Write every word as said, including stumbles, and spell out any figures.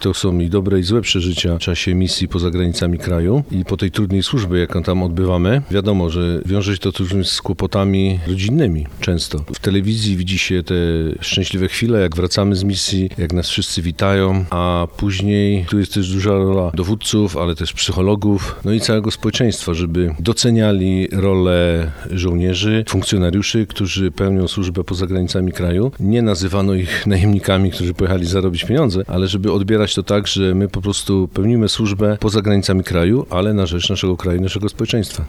To są i dobre i złe przeżycia w czasie misji poza granicami kraju i po tej trudnej służbie, jaką tam odbywamy. Wiadomo, że wiąże się to również z kłopotami rodzinnymi często. W telewizji widzi się te szczęśliwe chwile, jak wracamy z misji, jak nas wszyscy witają, a później tu jest też duża rola dowódców, ale też psychologów, no i całego społeczeństwa, żeby doceniali rolę żołnierzy, funkcjonariuszy, którzy pełnią służbę poza granicami kraju. Nie nazywano ich najemnikami, którzy pojechali zarobić pieniądze, ale żeby odbierać to tak, że my po prostu pełnimy służbę poza granicami kraju, ale na rzecz naszego kraju, naszego społeczeństwa.